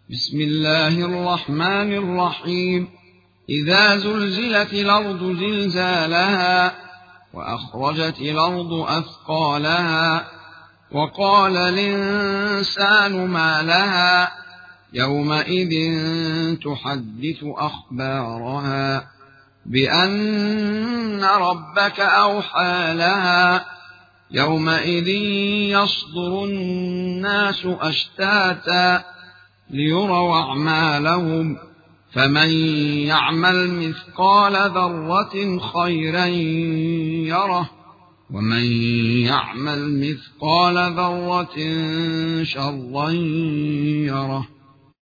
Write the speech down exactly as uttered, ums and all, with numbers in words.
بسم الله الرحمن الرحيم إذا زلزلت الأرض زلزالها وأخرجت الأرض أثقالها وقال الإنسان ما لها يومئذ تحدث أخبارها بأن ربك أوحى لها يومئذ يصدر الناس أشتاتا ليروا أعمالهم فمن يعمل مثقال ذرة خيرا يره ومن يعمل مثقال ذرة شرا يره.